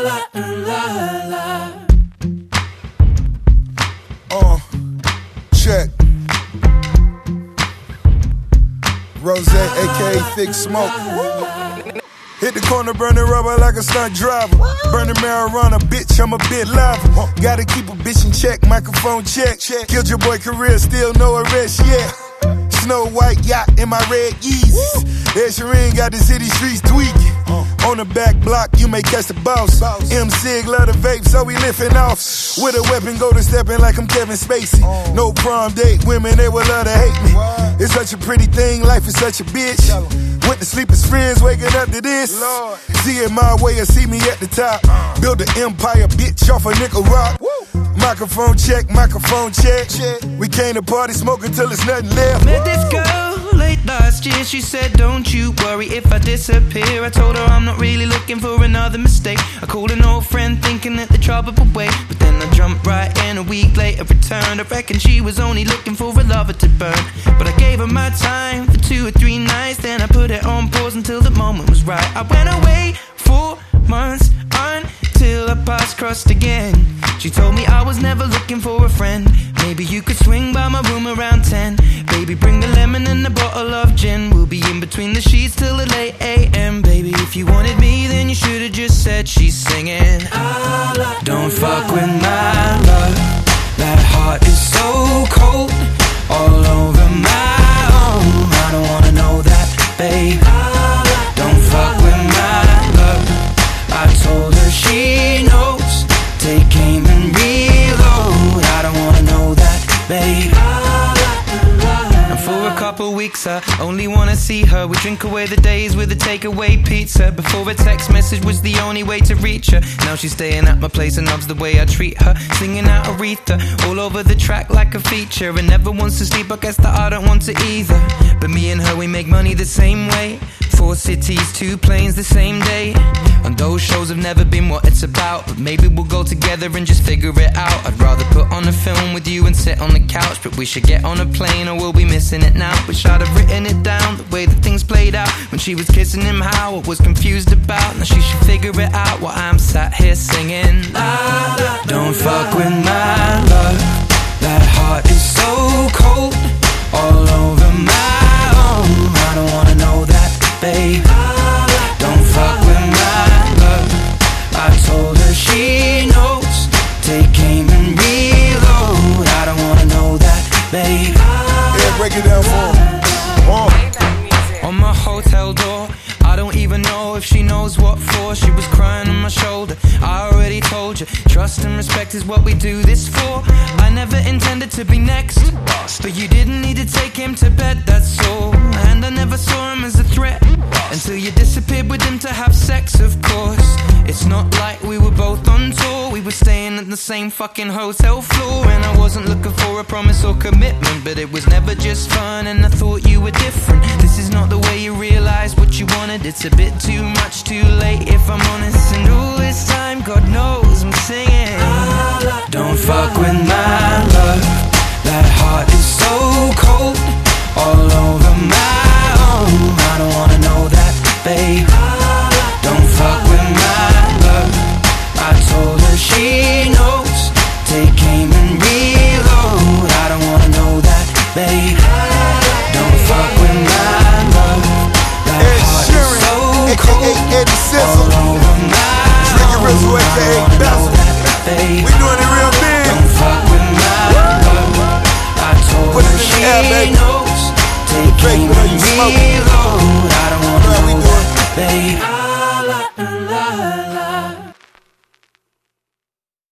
Check. Rose, aka Thick Smoke. Hit the corner, burning rubber like a stunt driver. Burning marijuana, bitch, I'm a bit live. Gotta keep a bitch in check, microphone check. Killed your boy career, still no arrest yet. Snow White yacht in my red Yeezys. Ed Sheeran got the city streets tweaking. On the back block, you may catch the boss. M-Sig love the vape, so we lifting off. With a weapon, go to stepping like I'm Kevin Spacey. No prom date, women, they would love to hate me. It's such a pretty thing, life is such a bitch. Went to sleep as friends, waking up to this. See it my way or see me at the top. Build an empire, bitch, off a nickel rock. Microphone check, microphone check. We came to party, smoking till there's nothing left. Met this girl late last year. She said, don't you worry if I disappear. I told her I'm not really looking for another mistake. I called an old friend thinking that the trouble would wait, but then I jumped right in. A week later returned. I reckon she was only looking for a lover to burn, but I gave her my time for 2 or 3 nights. Then I put it on pause until the moment was right. I went away 4 months until our paths crossed again. She told me I was never looking for a friend. Maybe you could swing by my room around 10. Baby, bring the lemon and a bottle of gin. We'll be in between the sheets till the late AM. Baby, if you wanted me, then you should've just said she's singing. Don't fuck with my love. That heart is so cold, all over my own. I don't wanna know that, babe. Don't fuck with my love. I told her she knows. Take aim and reload. I don't wanna know that, babe. And for a couple weeks I only wanna see her. We drink away the days with a takeaway pizza. Before a text message was the only way to reach her. Now she's staying at my place and loves the way I treat her. Singing out Aretha all over the track like a feature. And never wants to sleep, I guess that I don't want to either. But me and her, we make money the same way. 4 cities, 2 planes the same day. And those shows have never been what it's about, but maybe we'll go together and just figure it out. I'd rather put on a film with you and sit on the couch, but we should get on a plane or we'll be missing it now. Wish I'd have written it down, the way that things played out. When she was kissing him, how I was confused about. Now she should figure it out while I'm sat here singing. Don't fuck with my love. That heart is so cold, all over my own. I don't wanna know that, babe. Don't fuck with my love. I told her she knows. Take aim and reload. I don't wanna know that, babe. Yeah, break it down for him. On my hotel door, I don't even know if she knows what for. She was crying on my shoulder. I already told you, trust and respect is what we do this for. I never intended to be next, but you didn't need to take him to bed, that's all. And I never saw him as a threat until you disappeared with him to have sex, of course. It's not like we were both on tour. We were staying at the same fucking hotel floor. And I wasn't looking for a promise or commitment, but it was never just fun and I thought you were different. This is not the way you realize what you wanted. It's a bit too much too late if I'm honest. And all this time, God knows I'm singing. Don't fuck with my love. That heart is so cold, all over my own. I don't wanna know that, babe. Don't fuck with my love. I told her she knows. Take aim and reload. I don't wanna know that, babe. Don't fuck with my love. That heart is so cold, all over my own. I don't wanna know that, babe. We doing it real big. Don't fuck with my love. I told her she knows. Take aim and reload. I don't wanna know that, babe.